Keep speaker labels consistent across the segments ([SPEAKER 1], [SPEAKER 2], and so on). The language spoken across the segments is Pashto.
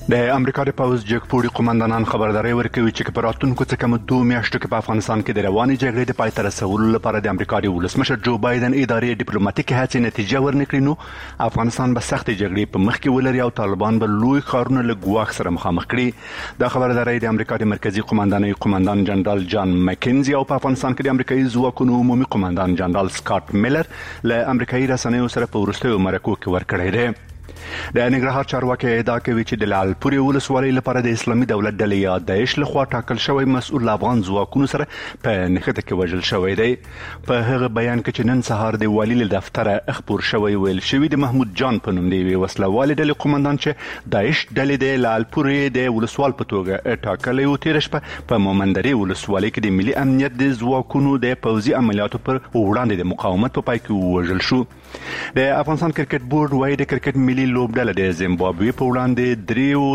[SPEAKER 1] د امریکا د پوز جګپوړي قومندانان خبرداري ورکوي چې په راتلونکو څه کم 2 میاشتو کې په افغانستان کې د رواني جګړې د پای ته رسولو لپاره د امریکا د ولسمشر جو بایدن اداري ډیپلوماټیک هڅې نتیجه ورنکړي نو افغانستان به سخت جګړې په مخ کې ولري او طالبان به لوی ښارونه له ګواښ سره مخامخ کړي. دا خبرداري د امریکا د مرکزی قومندانۍ قومندان جنرال جان مکینزي او په افغانستان کې د امریکایي ځواکونو عمومي قومندان جنرال سکاټ میلر له امریکایي رسنیو سره په وروستیو مرکو کې ورکړی دی. د ننګرهار چارواکي ادعا کوي چې د لعلپورې ولسوالۍ لپاره د اسلامي دولت ډلې یا داعش لخوا ټاکل شوی مسؤل افغان ځواکونو سره په نښته کې وژل شوی دی. په هغه بیان کې چې نن سهار د والي له دفتره خبر شوی ویل شوی د محمود جان په نوم دی وسلوال ډلې قومندان چې داعش ډلې د لعلپورې د ولسوال په توګه ټاکلې و تیر شپه په مومندري ولسوالۍ کې د ملي امنیت د ځواکونو د پوځي عملیاتو پر وړاندې د مقاومت په پای کې وژل شو. د افغانستان کرکټ بورډ وايي د کرکټ ملي لوبډله د زیمبابوې په وړاندې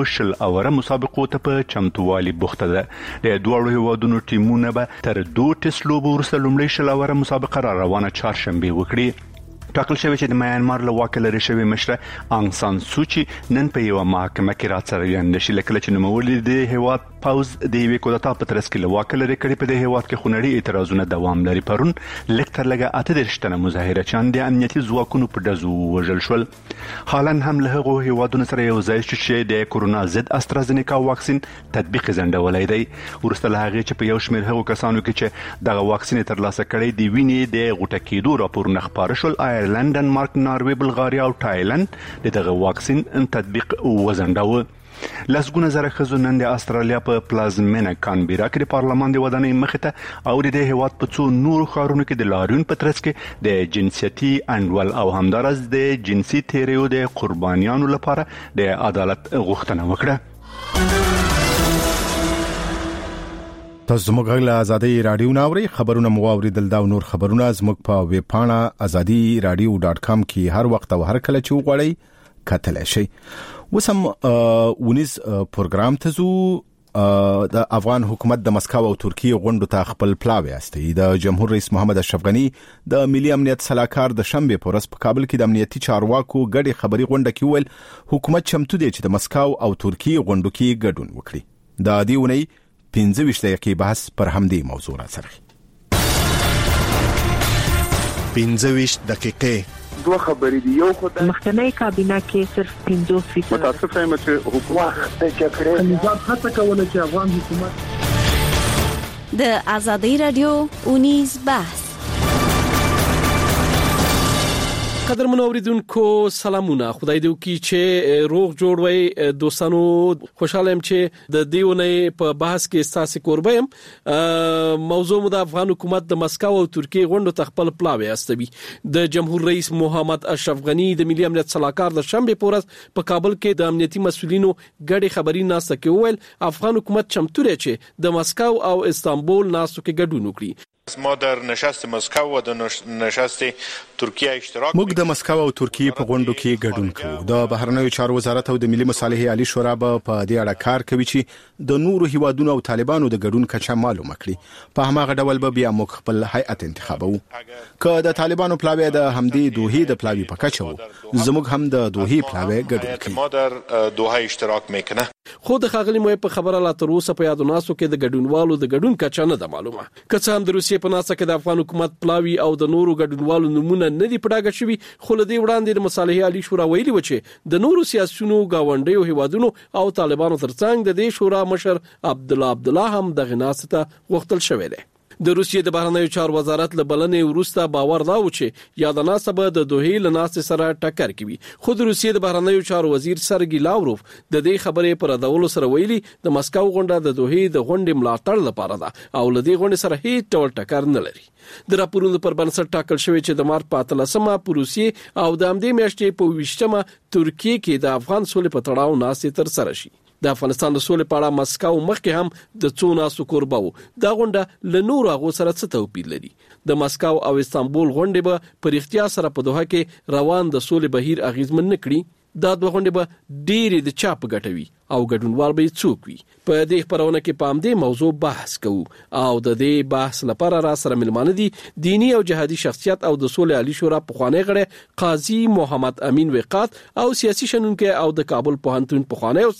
[SPEAKER 1] 3 اوره مسابقو ته په چمتووالي بوخته ده. د دوه هیوادونو ټیمونه به تر 2 ټیسټ لوبو وروسته لومړی 0 اوره مسابقه را روانه چهارشنبه وکړي. ټاکل شوی چې د میانمار له واکه لري شوی مشره انګ سان سوچي نن په یو محکمه کې راڅرګند شي لکه چې نوموړي د هیواد پاوز د یوې کودتا په ترڅ کې له واکه لري کړي. په دې هیواد کې خونړي اعتراضونه دوام لري. پرون لکتر لګه 38 تنه مظاهره د امنیتي ځواکونو په دزو وژل شول. حالا هم له هغو هیوادونو سره یو ځای چې د کورونا ضد استرازینیکا واکسین تطبیق زندولای دی. ورسته له هغه چې په یو شمېر هغو کسانو کې چې دغه واکسین ترلاسه کړي دی ویني د غوټه کېدو راپورونه خبره شول. آیرلند، ډنمارک، ناروې، بلغاریا او تایلند دغه واکسین تطبیق وزنداوه. لسګونه زره ښځو نن د استرالیا په پلازمینه کانبیرا کې د پارلمان د ودانۍ مخې ته او د هیواد په څو نورو ښارونو کې د لاریون په ترڅ کې د جنسیتي انډول او همدارس د جنسي تیریو د قربانیانو لپاره د عدالت غوښتنه وکړه.
[SPEAKER 2] تاسو موږ له ازادي رادیو ناوړي خبرونه مو اوریدل دا نور خبرونه زموږ په ویب پاڼه azadi.radio.com کې هر وخت او هر کله چې وغواړئ کتلی شئ. وسم ونیز پروګرام ته زو د افغان حکومت د مسکو او ترکیه غونډو ته خپل پلاوی استي. د جمهور رئیس محمد اشرف غنی د ملي امنیت صلاحکار د شنبه په ورځ په کابل کې د امنیتي چارواکو ګډي خبري غونډه کې ویل حکومت چمتو دی چې د مسکو او ترکیه غونډو کې ګډون وکړي. د دې ونی 15 دقیقې بحث پر همدې موضوع را سره
[SPEAKER 3] 15 دقیقې
[SPEAKER 4] دوه خبرې دی. یو خدای
[SPEAKER 5] مخکنی کابینه کې صرف 15%
[SPEAKER 4] متاسف یم چې حکومت ته کړی نظام هڅه کوله چې افغان حکومت
[SPEAKER 6] د ازادي رادیو اونیز بحث.
[SPEAKER 7] قدرمن اوریدونکو سلامونه. خدای دې وکړي چې روغ جوړ وي دوستانو. خوشاله يم چې د دیونه په بحث کې تاسو قربایم. موضوع مو د افغان حکومت د مسکو او ترکیه غونډو ته خپل پلاوی استوي. د جمهور رئیس محمد اشرف غنی د ملي امنیت صلاحکار د شنبه په ورځ په کابل کې د امنیتي مسولینو ګډي خبري ناسته کې ویل افغان حکومت چمتو دی چې د مسکو او استانبول ناسو کې ګډون وکړي.
[SPEAKER 8] ما در نشست مسکو و در نشست ترکیه اشتراک
[SPEAKER 2] موږ د مسکو او ترکیه په غونډو کې ګډون کوو. د بهرنیو چارو وزارت او د ملي مصالحې عالی شورا په دې اړه کار کوي چې د نورو هیوادونو او طالبانو د ګډون کچه معلومه کړي. په هماغه ډول به بیا موږ خپل هیئت انتخابو. که د طالبانو پلاوی د همدې دوحې د پلاوی په کچه وو زموږ هم د دوحې پلاوی ګډون کوي.
[SPEAKER 8] ما در دوحه اشتراک میکنه.
[SPEAKER 7] خو د خاغلی مو په خبره لا تر اوسه په یاد ناسو کې د ګډونوالو د ګډون کچه نه ده معلومه. که څه هم د روسیې په ناسه کې د افغان حکومت پلاوی او د نورو ګډونوالو نمونه نه دی پړاګه شوی. خو له دې وړاندې د مصالحې عالی شورا ویلي و چې د نورو سیاسيونو گاونډیو هیوادونو او طالبانو ترڅنګ د دې شورا مشر عبدالله هم د غناسته غوښتل شوی دی. د روسیې د بهرنیو چارو وزارت له بلنې وروسته باور دا و چې یادناسه به د دوحې له ناستې سره ټکر کوي. خو د روسیې د بهرنیو چارو وزیر سرګی لاوروف د دې خبرې پر ردولو سره ویلي د مسکو غونډه د دوحې د غونډې ملاتړ لپاره ده او له دې غونډې سره هیڅ ډول ټکر نه لري. د راپورونو پر بنسټ ټاکل شوی چې د مارچ په 13مه په روسیې او د همدې میاشتې په 20مه ترکیه کې د افغان سولې په تړاو ناستې تر سره شي. د افغانستان د سولې په اړه مسکو مخکې هم د څو ناسو قرباو. دا غونډه له نورو هغو سره څه توپیر لري؟ د مسکو او استانبول غونډې به پر اختیار سره په دوحه کې روان د سولې بهیر اغیزمن نه کړي. دا دوه غونډې به ډېرې د چا په ګټه وي او ګډونوال به څوک وي. په دې خبرونه کې په همدې موضوع بحث کوو او د دې بحث لپاره را سره ملمانه دي دینی او جهادي شخصیت او د سولې عالی شورا پخوانی غړی قاضي محمد امین وقات او سیاسي شنونکو او د کابل پوهنتون پخوانی استاد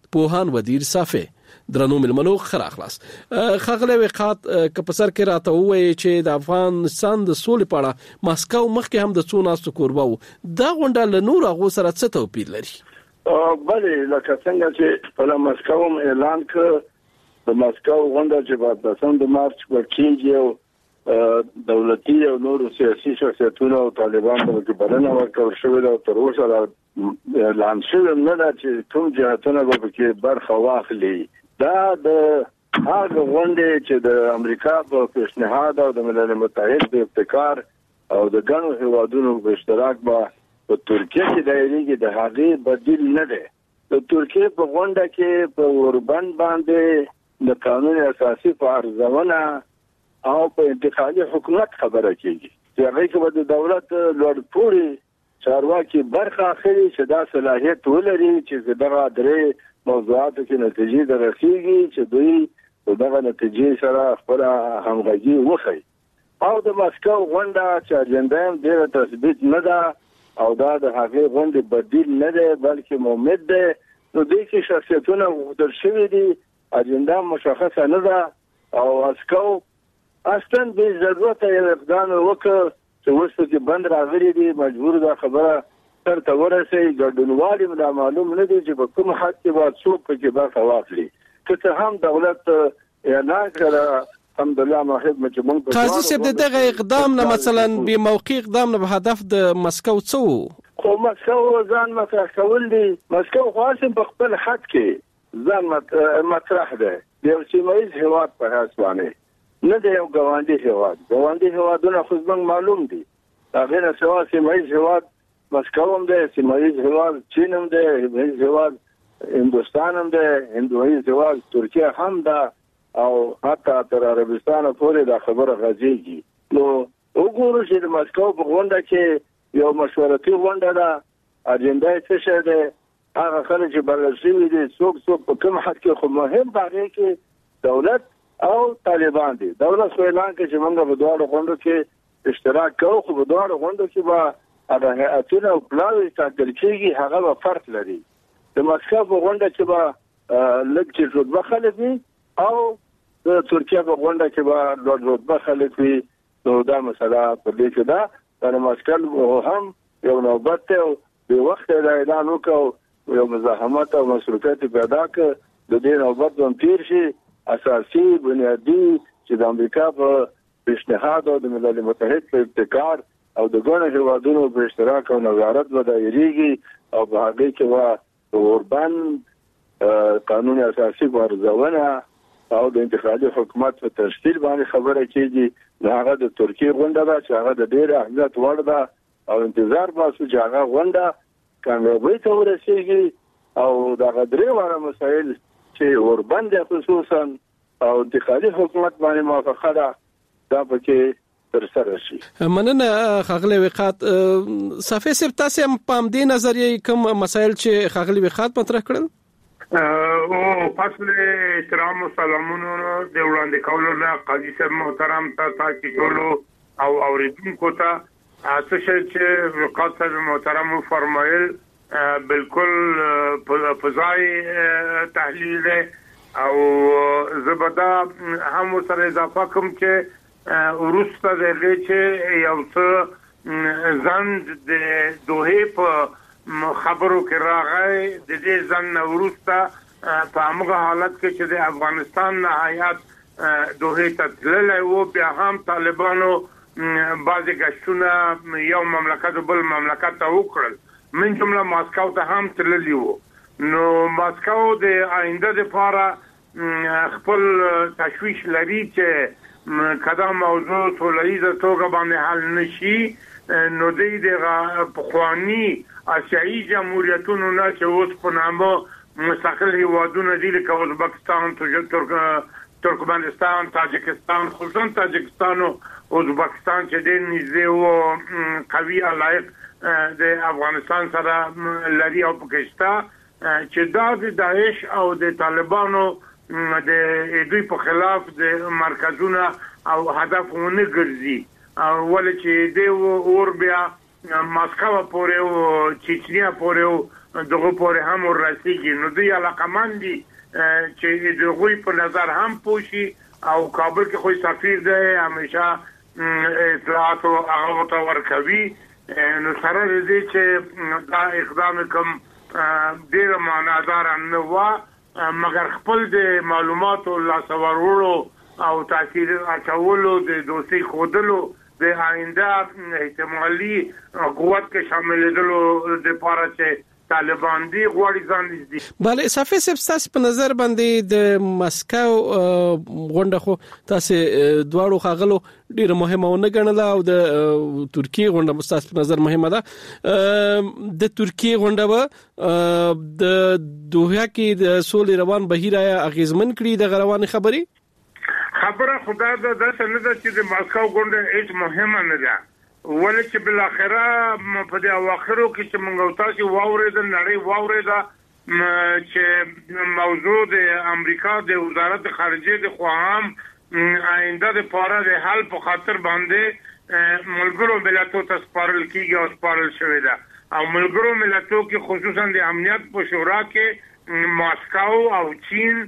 [SPEAKER 7] پوهان ودیر صافي درنو ملمنو خره خلاص خغله وقات کپسر کې راته وایي چې د افغانستان د سولې په اړه ماسکو مخکې هم د څوناستو کوربو دا غونډه له نور غو سره څه توپیر لري
[SPEAKER 4] بله لکه څنګه چې په ماسکو اعلان کړ د ماسکو غونډه چې په 10 مارچ کې یو دولتي او نور سیاسي شخصیتونو او طالبانو کې بلنه ورکړل شوې ده او تر اوسه اعلان شوی نه ده چې کوم جهاتونه به کې برخه واخلي دا د هغه غونډې چې د امریکا په پیشنهاد او د ملل متحد د ابتکار او د ګڼو هیوادونو په اشتراک په ترکیه کې دایریږي د هغې بدیل نه ده د ترکیه په غونډه کې په اوربند باندې د قانون اساسي په ارزونه او په انتقالي حکومت خبره کیږي چې هغه کې د دولت لوړپوړي چارواکي برخه اخلي چې دا صلاحیت ولري چې دغه درې موضوعاتو کې نتیجې درخیږي چې دوی دغه نتیجې سره خپل همغږي وکړي او د ماسکو غونډه چې اجنډا هم ډېر تثبیت نه ده او دا د هغې غونډې بدیل نه ده بلکې مؤمد ده نو دوی کې شخصیتونه غوښتل شوي دي اجنډا مشخصه نه ده او ماسکو اصلا به ضرورت یې اقدام وکړ چې وسته بند راغلي دي مجبور ده خبره تر ته ورسېږي ګډونوالي ملا معلوم نه دي چې په کوم حد کې به څوک پکې برخه واخلي که هم دولت اعلان کړ الحمدلله محب مجموع
[SPEAKER 7] قاضي صاحب دغه اقدام نه مثلا به موقع اقدام نه په هدف د مسکو څو
[SPEAKER 4] خو مسکو ځان مطرح کول دي مسکو خاصم په خپل حد کې ځان مطرح ده د سیمایي هیواد په حساب باندې نه دی یو ګاونډي هیوادونه خو زموږ معلوم دي هغه نه سوا سیمایي هیواد مسکو هم دی سیمایي هیواد چین هم دی سیمایي هیواد هندوستان هم دی هندوایي هیواد ترکیه هم ده او حتی تر عربستان پورې دا خبره غځيږي نو وګورو چې د مسکو په غونډه کې یو مشورتي غونډه ده اجنډا یې څه شه ده هغه خلک چې بلل شوي دي څوک په کوم حد کې خو مهم باغې کې دولت او طالبان دي دولت خو اعلان کوي چې موږ په دوه غونډو کې اشتراک کوو خو په دوه غونډو کې به هغه اتونه او پلاوی ټاکل کېږي هغه به فرق لري د مسکو په غونډه کې به لږ چې رتبه خلک وي او د ترکیه په غونډه کې به لوړ رتبه خلک وي نو دا مسله په دې کې ده د مسکو هم یو نوبت ته په وخت د اعلان وکړو یو مزاحمت او مصروفیت پیدا کړ د دې نوبت هم تیر شي اساسي بنیادی چې د امریکا په پیشنهاد او د ملل متحد په ابتکار او د ګڼو هیوادونو په اشتراک او نظارت ودایریږي او په هغه کې و اوربان قانون اساسي ورزونه او د انتخابي حکومت په تشکیل باندې خبره کیږي هغه د ترکیه غونډه ده چې هغه د ډېر اهمیت وړ ده او انتظار باسو چې هغه غونډه کامیابی ته ورسیږي او د غدري وړ مسایل چې اوربند خصوصا او انتخابي حکومت باندې موافقه ده دا پکې تر سره شي
[SPEAKER 7] مننه خغلی وقات صافي صاحب تاسو هم په دې نظریه کوم مسایل چې خغلی وقات مطرح کړل
[SPEAKER 9] او فصل احترام او سلامونو د وړاندې کولو نه قاضي صاحب محترم تاسو ټولو او اوریدونکو ته څه چې وقات صاحب محترم فرمایل بالکل فضای تحلیل او زبدا هم سره اضافه کوم چې ورسته دغه چې یو څه زند د دوه په خبرو کې راغی د دې زند ورسته په هغه حالت کې چې د افغانستان نهایت دوه ته تللی و بیا هم طالبانو بعضی گشتونه یو مملکت بل مملکت ته وکړل من جمله ماسکو ته هم تللی وو نو ماسکو د آینده لپاره خپل تشویش لري چې کدا موضوع سوله‌ایزه توګه باندې حل نشي نو د پخوانی آسیایي جمهوریتونو نه چې اوس په نامه مستقل هیوادونه دي لکه ازبکستان ترکمنستان تاجکستان خصوصا تاجکستان او ازبکستان چې د نږدې او قوي علایق د افغانستان سره لري او پاکستان چې دا د داعش او د طالبانو د دوی په خلاف د مرکزونه او هدفونه ګرځي او ول چې د اور بیا ماسکو پورې او چچنیا پورې او دغه پورې هم ورسیږي. نو دوی علاقمند دي چې دغه په نظر هم پوشي او کابل کې خو سفیر دی همیشه اطلاعات او هغه ته ورکوي. نو سره دې چې دا اقدام کوم ډیر معنادار نه و مګر خپل د معلوماتو لاسوړولو او تاثیر اچولو د دوستي خودلو د آینده احتمالي قوت کې شامل دلو د پاره چې طالبان دي غوړي ځان دي.
[SPEAKER 7] بله صافي سبستاس په نظر باندې د مسکو غونډه خو تاسو دواړو خاغلو ډیره مهمه ونه ګڼله او د ترکیه غونډه مستاس په نظر مهمه ده. د ترکیه غونډه به د دوحه کې د سولې روان بهیر اغیزمن کړي د غروان خبره خدا د څه نه ده چې د مسکو غونډه هیڅ مهمه نه ده ولې چې بل اخره په دې اواخرو کې چې موږ تاسو واورېدل نړۍ واورېده چې موضوع د امریکا د وزارت خارجه د خواهم آینده د پاره د حل په خاطر باندې ملګرو ملتونو ته سپارل کیږي او سپارل شوی ده او ملګرو ملتونو کې خصوصا د امنیت په شورا کې ماسکو او چین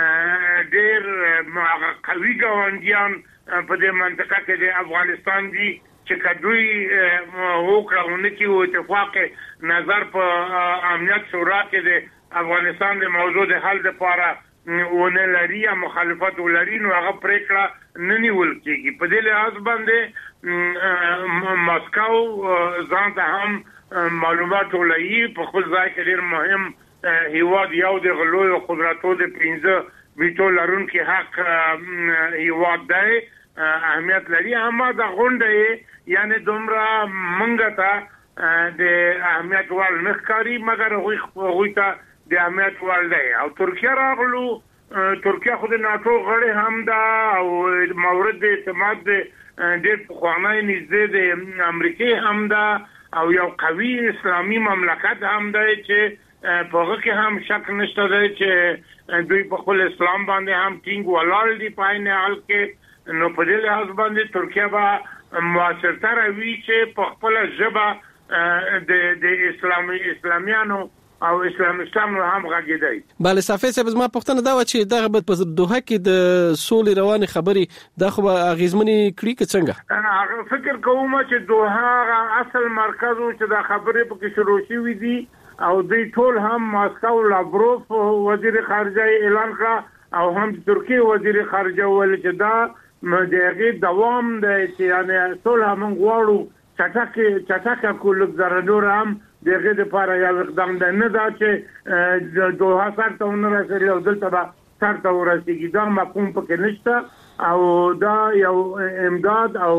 [SPEAKER 7] ډېر قوي ګاونډیان په دې منطقه کې د افغانستان دي چې کدوی وکړونه کې او اتفاق نظر په امنیت شورا کې د افغانستان د موضوع د حل لپاره ونه لري یا مخالفت ولري نو هغه پریکړه نه نیول کېږي. په دې لحاظ باندې ماسکو ځان ته هم معلومات ولري په خپل ځای کې ډېر مهم هیواد یو د غلو قدرتو د 15 ویټو لرونکي حق هیواد دی اهمیت لري. اما د غونډه یعنی دومره منګه ته د اهمیت ول نخکاری مګر هغه ته د اهمیت ول دی او ترکیه راغلو. ترکیه خو د ناتو غړی هم ده او مورد د اعتماد د خوانای نږدې د امریکای هم ده او یو قوي اسلامي مملکت هم ده چې په هغه کې هم شک نشته دی چې دوی په خپل اسلام باندې هم ټینګ ولاړ دي په عین حال کې. نو په دې لحاظ باندې ترکیه به موثرتر وي چې په خپل ژبه د اسلامیانو او اسلامستانو هم غږیدای. بله صافي صاحب زما پوښتنه دا و چې دغه په دوحه کې د سولې روانې خبرې دا خو اغیزمنې کړي که څنګه؟
[SPEAKER 9] انا فکر کوم چې دوحه اصل مرکز چې دا خبرې پکې شروع شوې دي او دوی ټول هم ماسکو لاوروف وزیر خارجه اعلان کړ او هم ترکیه وزیر خارجه ول چې دا دغه دوام د یعنی ټول هم غواړو چټک کول زرنور هم دغه لپاره یو اقدام نه دا چې دوه سر ته ونرسېږي او دلته به سر ته ورسېږي دا مفهوم پکې نشته او دا یو امداد او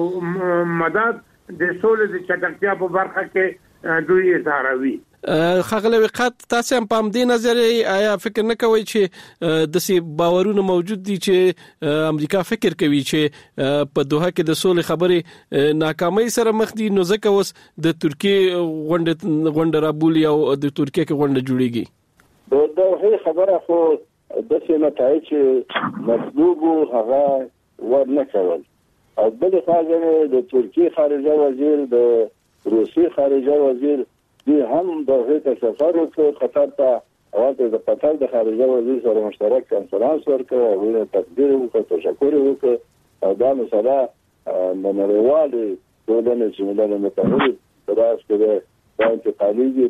[SPEAKER 9] مدد د سولې د چټکتیا په برخه کې دوی اظهاروي.
[SPEAKER 7] خغله وقت تاسو هم په دې نظر آیا فکر نه کوئ چې د سی باورونه موجود دي چې امریکا فکر کوي چې په دوحه کې د سولې خبرې ناکامۍ سره مخ دي نو ځکه اوس د ترکیه غونډه رابولي او د ترکیه کې غونډه جوړیږي؟
[SPEAKER 4] د دوحه خبره خو د څه نتایج چې مطلوب هغه ورنه کول او بل خاطر د ترکیه خارجه وزیر د روسي خارجه وزیر دي هم د هغه سفر او قطر ته او د قطر د خارجه وزیر سره مشترک کنفرانس ورکړ او له تقدیر او تشکر وکړ او دا مسله د نړیوالې ټولنې چې ملل متحد تراس کې د انتقالي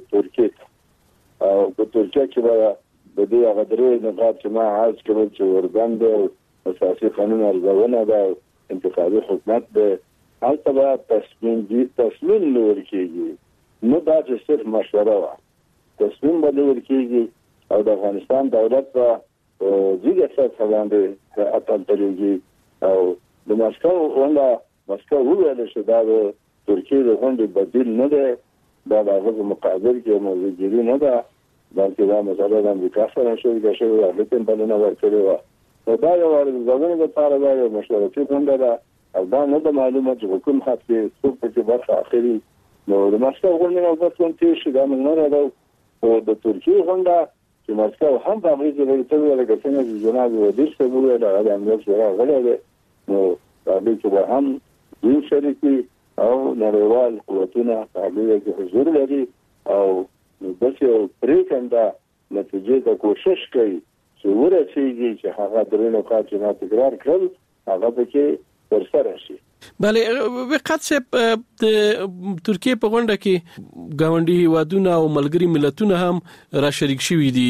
[SPEAKER 4] ترکیه او په ترکیه کې د دې غدرې نقاط چې ما عايز کړل چې ورګند اساسي قانون ارزونه ده انتخابي حکومت ده هلته به تصمیم لور کېږي نو دا چې صرف مشوره وه تصمیم به لور کېږي او د افغانستان دولت به زیږه سطح باندې اتل درېږي او د مسکو مسکو وویل چې دا د ترکیې د غونډې بدیل نه دی دا د هغه مقابل کې موضوعګیري نه ده بلکې دا مسله د امریکا سره شوې هغه ته بلنه ورکړې وه نو دا یو ارزونه لپاره دا یو مشورتي غونډه ده او دا نه ده معلومه چې کوم خط کې څوک پکې برخه اخلي نو د مسکو غونډه نو بس کوم چې دا موږ نه راځو او د ترکیې غونډه چې مسکو هم په امریکا کې ورته ویل چې جناب وزیر څه ویل دا د امریکا سره غلې نو دا به چې هم دوی شریکي او نړیوال قوتونه هغه کې حضور لري او د څه پریکنده نتیجې ته کوشش کوي چې ورسیږي چې هغه درې نقاط چې ما تکرار کړل هغه به کې ورسره شي.
[SPEAKER 7] بله وقت صاحب د ترکیه په غونډه کې گاونډي هیوادونه او ملګری ملتونه هم را شریک شوي دي.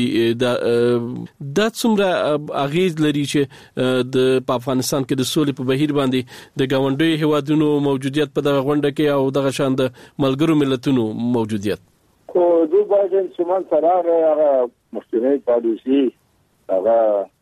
[SPEAKER 7] دا څومره اغیز لري چې د افغانستان کې د سولې په بهیر باندې د گاونډي هیوادونو موجودیت په دغه غونډه کې او دغه شان د ملګرو ملتونو موجودیت؟
[SPEAKER 4] خو دوی باید چې من سره هغه مخکنی پالیسي هغه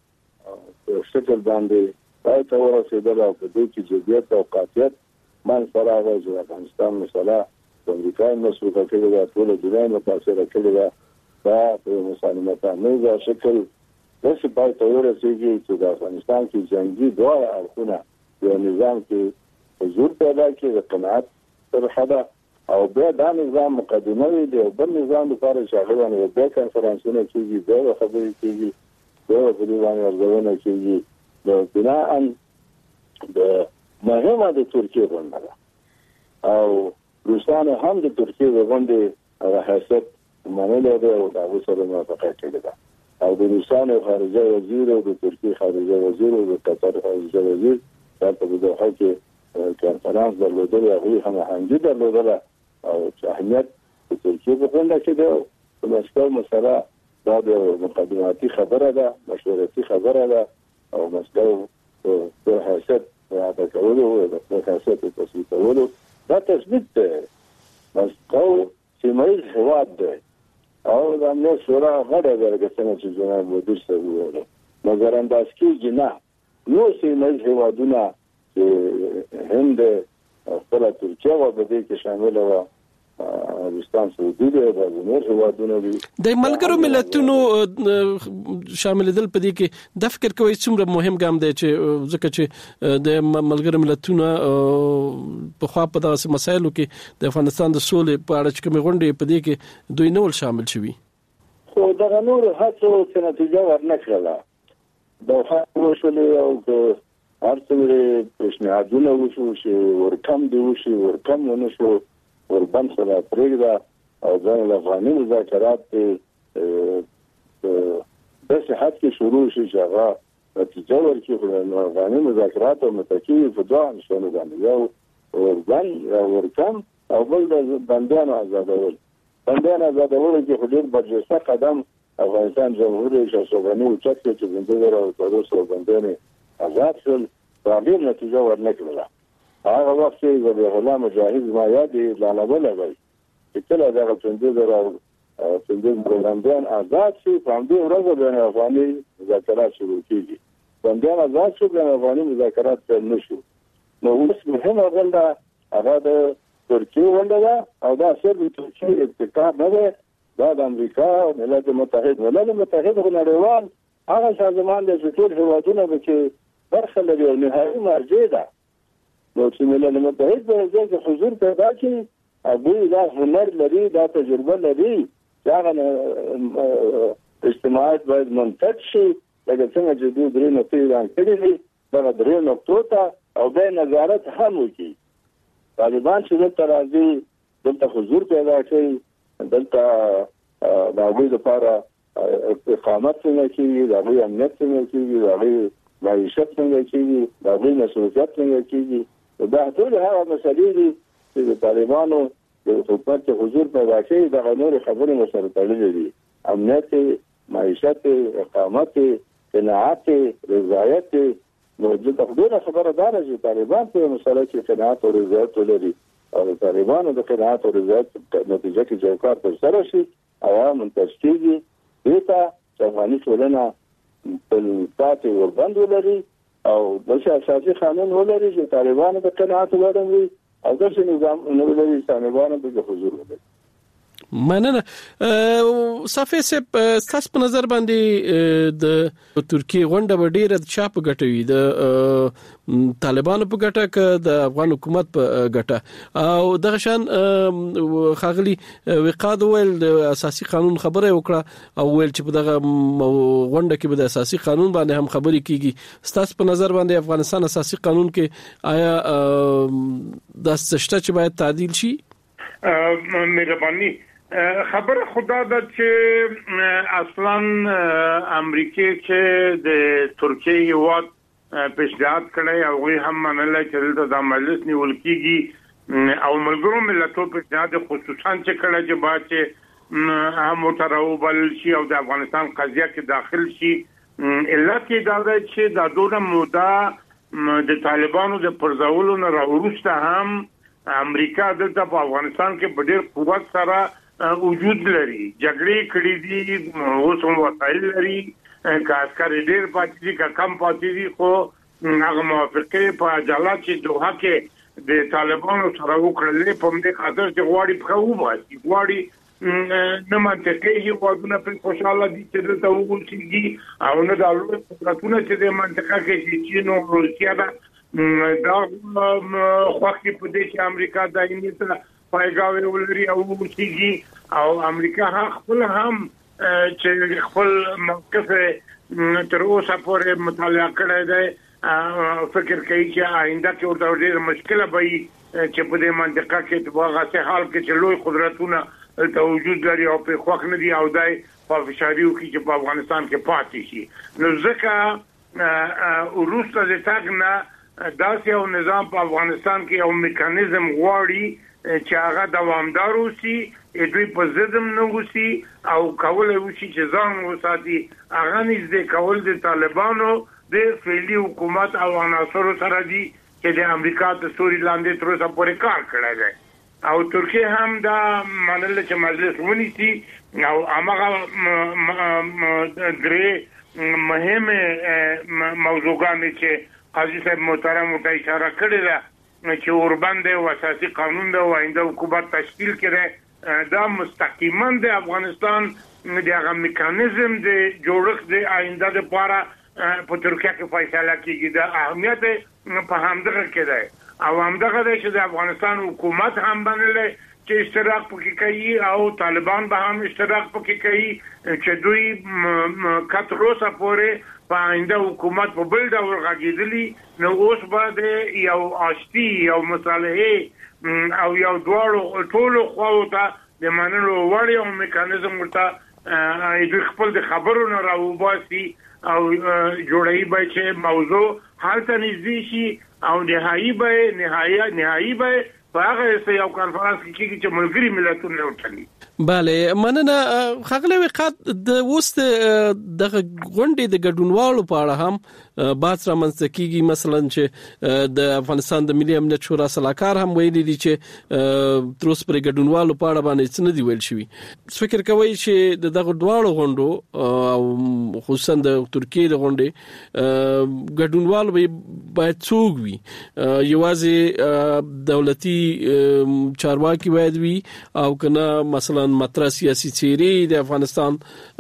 [SPEAKER 4] شکل باندې پای ته ورسېدل او په دې کې جديت او قاطعیت من سره هغه چې افغانستان مسله د امریکا مسؤلیت کوي دا ټول دنیا نه تاثیر کوي دا په مسالمتانه شکل داسې پای ته ورسېږي چې د افغانستان کې جنگي دوه اړخونه یو نظام کې حضور پیدا کړي د قناعت تر حده او بیا دا نظام مقدمه دی او بل نظام لپاره شاغلانه د کنفرانسونو کېږي دا خبرې کېږي دا په دې باندې ارزونه کېږي د بناء د مهمه د ترکیه غونډه او روسانه هم د ترکیه غونډه حیثیت منلې ده او دا وسره موافقه کړې ده او د روسانه خارجه وزیر او د ترکیه خارجه وزیر او د قطر خارجه وزیر په دوحه کې کنفرانس درلودل او هم همغږي درلودل او اهمیت د ترکیه په غونډه کې ده او مسکو مسله دا د مقدماتي خبره ده مشورتي خبره ده او مسکو په حیثیت د کولو د حیثیت په تثبیتولو دا تثبیت ده. مسکو سیمایي هواد ده او د امنیت شورا غړی درګه څنګه چې جناب مدیر صاحب وویل مګر انداز کې جنا نو سیمایي هوادونه چې هند خپل ترکیه او د دې کې شامل و افغانستان سعودي د نور هیوادونو د
[SPEAKER 7] ملګرو ملتونو شامل دل په دې کې د فکر کوي څومره مهم ګام دی چې ځکه چې د ملګرو ملتونو په خوا په داسې مسایلو کې د افغانستان د سولې په اړه چې کوم غونډې په دې کې دوی نور شامل شوي
[SPEAKER 4] خو دا نور هڅو چې نتیجه ورنکړه د خلکو شولې او هر څومره پیشنهادونه وشو چې ورکم دی وشي ورکم ونه شو وربند سره پرېږده او ځان له افغاني مذاکرات د صحت کې شروع شي چې هغه نتیجه ورکړي خو افغاني مذاکرات او متکی په دوه نشونه باندې یو وربند یا ورکم او بل د بندیانو آزادول کې خو ډېر برجسته قدم افغانستان جمهوریت شاهسوغاني اوچت کړ چې 2014 باندې آزاد شول هغه نتیجه ورنکړه. هغه وخت چې د غلام مجاهد ما یاد اعلانول غوښتي چې کله دا څنګه بندیان آزاد شي په همدې ورځ باندې افغاني مذاکرات شروع کیږي. بندیان آزاد شو د افغاني مذاکرات پیل نشو. نو اوس مهمه غونډه هغه د ترکیه غونډه ده او دا صرف د ترکیه ابتکار نه ده دا د امریکا او ملت متحد نړیوال هغه سازمان د ټول هیوادونو کې برخه لري او نهایي مرجع ده. نو چې ملت متحد په ځای کې حضور پیدا کړي او دا هنر لري دا تجربه لري چې هغه اجتماعات باید منتج شي لکه څنګه چې دوی درې نقطې اعلان کړي دي دا درې نقطو ته او به نظارت هم وکړي. طالبان چې دلته راځي دلته حضور پیدا کړي دلته د هغوی لپاره اقامت څنګه کېږي د هغوی امنیت څنګه کېږي د هغوی معیشت څنګه کېږي د هغوی مسؤلیت څنګه کېږي دا ټول هغه مسلې دي چې د طالبانو د حکومت کې حضور پیدا کړي د نور خبرې مسره تړلې دي امنیت معیشت اقامت قناعت رضایت موجوده خبره دار چې طالبان په مسله کې قناعت او رضایت ولري او طالبانو د قناعت او رضایت نتیجه کې جوکار تر سره شي او منتج کېږي دته چې افغاني ټولنه په پاتې وربند ولري او د اساسي قانون ولري چې طالبانو د قناعت ولري او د نظام ولري طالبانو د حضور ولري.
[SPEAKER 7] مننه. صافي سپ تاسو په نظر باندې د ترکیه غونډه به ډیره د چا په ګټه وي، د طالبانو په ګټه که د افغان حکومت په ګټه؟ او دغه شان خاغلی وقاد ویل د اساسي قانون خبره وکړه او ویل چې په دغه غونډه کې به د اساسي قانون باندې هم خبرې کیږي. تاسو په نظر باندې افغانستان اساسي قانون کې آیا د سشته چې باید تعدیل شي؟
[SPEAKER 9] مهرباني خبره خدا ده چې اصلا امریکای چې د ترکیه یو پیشنهاد کړی او هغه هم منل چې د مجلس نیول کیږي او ملګرو ملتونو پیشنهاد خصوصا چې کړی چې باید چې هم متراوبل شي او د افغانستان قضیه کې داخل شي. علت کې دا ده چې د دوه موده د طالبانو د پرځولو نه راوړسته هم امریکا دلته په افغانستان کې په ډېر قوت سره وجود لري، جګړې کړې دي، اوس هم وسایل لري، که عسکر ډېر پاتې دي که کم پاتې دي، خو هغه موافقې په اجاله چې دوحه کې د طالبانو سره وکړلې په همدې خاطر چې غواړي پښه وباسي، غواړي نه منطقي هیوادونه په خوشاله دي چې دلته وګورځي او نه د لوی قدرتونه چې د منطقه کې چین او روسیه ده دا خوښي په دې چې امریکا دایمي ته پایګاوي ولري او وګورځي او امریکا خپل هم چې خپل موقف تر اوسه پورې مطالعه کړی دی، فکر کوي چې آینده کې ورته ډېر مشکله به وي چې په دې منطقه کې په هغه حال کې چې لوی قدرتونه ته وجود لري او په خوښ نه دي او دای په فشاریو کې چې په افغانستان کې پاتې شي. نو ځکه وروسته د تاګ نه داسې یو نظام په افغانستان کې یو میکانیزم غواړي چې هغه دوامدار وي، دوی په ضدم نه وسی او کول وشي چې ځان وساتي. هغه نږدې کول د طالبانو د فعلی حکومت او عناصرو سره دي چې د امریکا د سوري لاندې تر اوسه پورې کار کړی دی او ترکیه هم دا منل چې مجلس ونیسي او هغه درې مهمه موضوعات چې قاضي صاحب محترم ته اشاره کړې ده چې اوربند او اساسي قانون د آینده حکومت تشکیل کړي، دا مستقیما د افغانستان د هغه میکانیزم د جوړښت د آینده لپاره په ترکیه کې فیصله کیږي. د اهمیت په همدغه کې ده او همدغه ده چې د افغانستان حکومت هم باندې چې اشتراک پکې کوي او طالبان به هم اشتراک پکې کوي چې دوی کتروسه پورې په آینده حکومت په بل ډول غږیدلی. نو اوس به یو آشتی یو مصالحه او یو دواړو ټولو خواو ته د منلو وړ یو میکانیزم ورته دوی خپل د خبرو نه راوباسي او جوړوي به چې موضوع هلته نږدې شي او نهایي به په هغه یو کانفرنس کې کېږي چې ملګري ملتونه وټاکي.
[SPEAKER 7] بله مننه. خغلی وقات د وست دغه غونډې د ګډونوالو په اړه هم بحث رامنځته کیږي، مثلا چې د افغانستان د ملي امنیت شورا سلاکار هم ویلي دي چې تر اوسه پر ګډونوالو په اړه باندې څه نه دی ویل شوی. فکر کوي چې دغه دواړو غونډو او خصوصا د ترکیه د غونډې ګډونوالو باید څوک وي، یوازې دولتي چارواکي باید وي او کنه مثلا مطرح سیاسي څیرې د افغانستان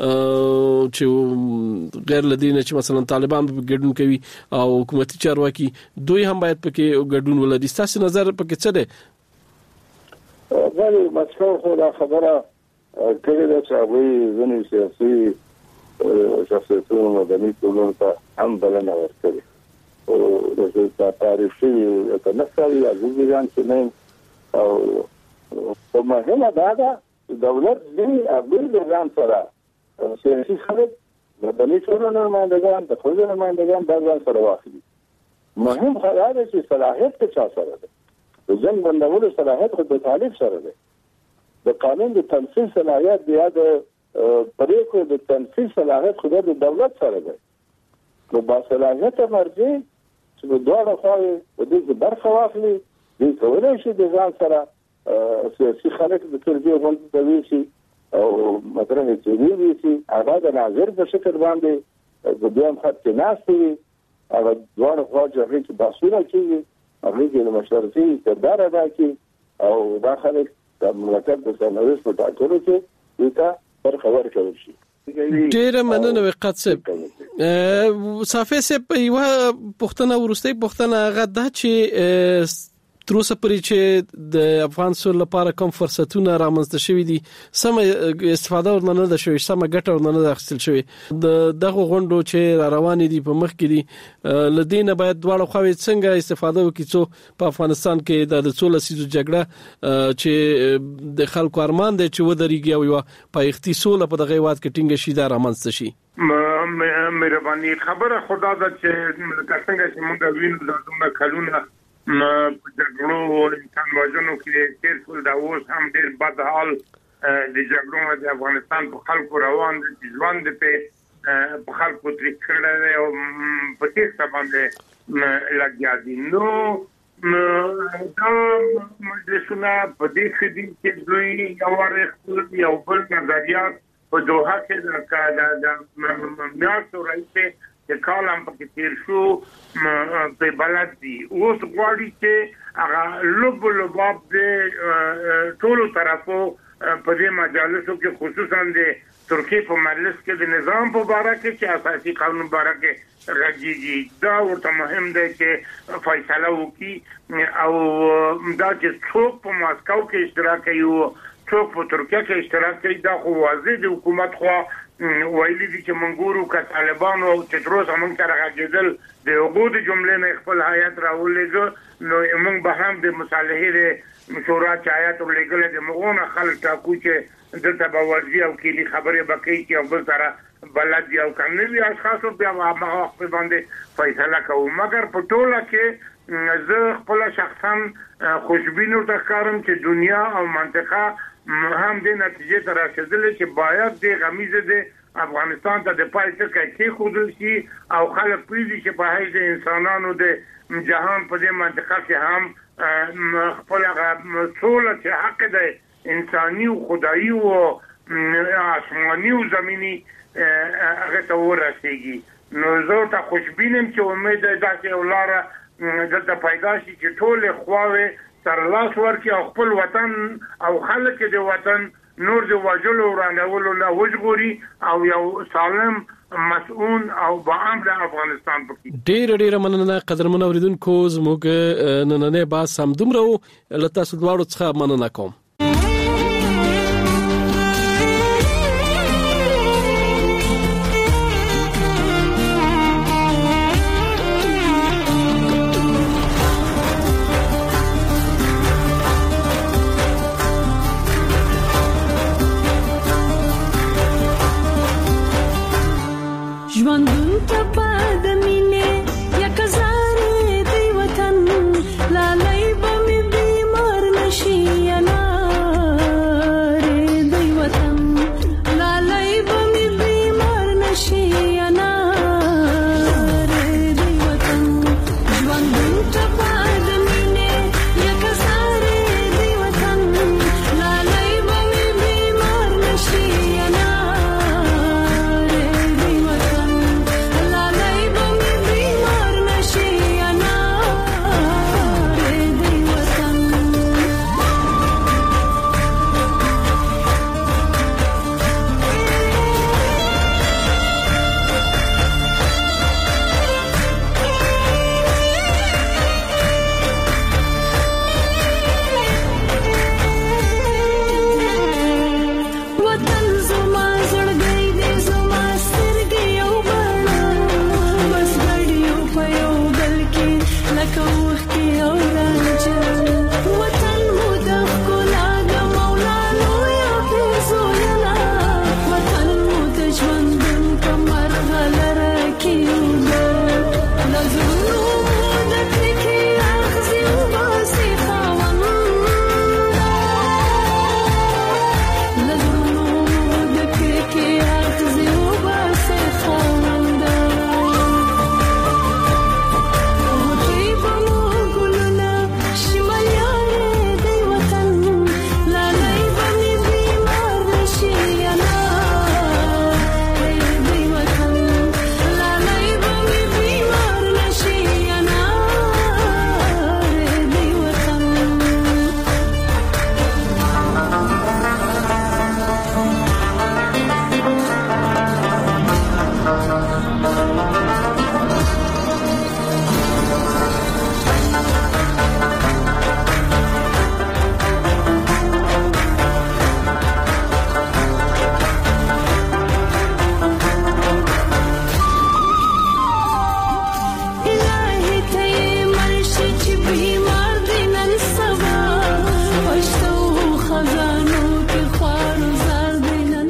[SPEAKER 7] چې غیر لدینه چې مثلا طالبان په ګډون کوي او حکومتي چارواکي دوی هم باید پکې ګډون ولري. تاسو نظر پکې څه دی؟
[SPEAKER 4] غواړي مسکو خو دا خبره کړې ده چې هغوی ځینې سیاسي شخصیتونو مدني ټولنو ته هم بلنه ورکړې او د تاریخي تنسل عزیزان چې نه او په مهمه دا ده دولت دې ابل ځان سره سیاسي خلک مدني ټولنه نمائندگان د خپل نمائندگان د ځان سره واخلي. مهم خبره ده چې صلاحیت څه چا سره ده، د ځن بندولو صلاحیت خو د طالب سره ده، د قانون د تنفيذ صلاحیت دی د پریکړو د تنفيذ صلاحیت خو د دولت سره ده. نو با صلاحیت مرجع چې د دوه خواهی د دې برخه واخلي د کولای شي د ځان سره سیاسي خلک د ترجیح غونډه کوي شي او مطرح یې وی شي هغه د ناظر په شکل باندې د دویم خط کې ناشې هغه دوه خواهی چې باسونه کوي هغه د مشورتي کردار ادا کوي او دا خلک د مملکت د سرنوشت په ټاکلو کې دا برخه ورکول شي.
[SPEAKER 7] ډېر مننه وقت صاحب. صافي صاحب یو پښتنه ورستۍ پښتنه غدا چې تر اوسه پورې چې د افغان سول لپاره کوم فرصتونه رامنځته شوي دي سم استفاده ورننه ده شوی سم ګټه ورننه ده حاصل شوی دغه غونډو چې روان دي په مخ کې دي لدینه باید دواړه خواوې څنګه استفاده وکړي څو په افغانستان کې د 16 سیزو جګړه چې د خلکو ارمان دي چې ودرېږي او یو په اختصاص په دغه وخت کې ټینګ شي دا رامنځته شي.
[SPEAKER 9] مهرباني خبره خدا ده چې څنګه چې موږ وینو د دوه کلونه جګړو انسان وژنو کې تیر ټول دا اوس هم ډېر بد حال د جګړو د افغانستان په خلکو روان دي ژوند په خلکو تر کړه او په تیسته باندې لګیا دي. نو دا مجلسونه په دې کې دوی یو بل نظریات په دوحه کې د میاشتو راځي چې کالم په تیر شو په بلد دي اوس غواړي چې هغه لوباب د ټولو طرفو په دې مجالسو کې خصوصا د ترکیه په مجلس کې د نظام په اړه کې چې اساسي قانون په اړه کې راځي دا ورته مهم دی چې فیصله وکړي او دا چې څوک په ماسکو کې اشتراک کوي او څوک په ترکیه کې اشتراک کوي دا خو واضح د حکومت خو ویلي دي چې منګورو ک طالبانو او چې تروس موږ سره راګېدل د وګړو د جملې نه خپل حیات راولېګ نو موږ به هم د مصالحې د شورا چایات ولېګل د مغونه خلک تاکو چې دلته به ورځي او کلی خبرې بکې چې او بل سره بلد او کمنوي اشخاصو بیا هغه په باندې فیصله کوو. مګر په ټوله کې زه خپل شخصا خوشبینو تکارم چې دنیا او منطقه هم د نتیجې ته رسیدلې چې باید د غمیزه د افغانستان ته د پایڅه کې خودل شي او خلک پېږي چې په هغه انسانانو د جهان په دې منطقه کې هم خپل مسؤل چې حق د انساني او خدایي او آسماني او زمینی هغه ته ورسیږي. نو زه ته خوشبینم چې امید ده چې ولاره دلته پیدا شي چې ټول خواوې سرلاس ورکی او خپل وطن او خلک د وطن نور د وجلو ورانولو له وجغوري او یو سالم مسؤون او باامر افغانستان پکې.
[SPEAKER 7] ډېر مننه قدرمن اوریدونکو زموږ نننې باز سم دومره لته سودواړو څخه مننه کوم.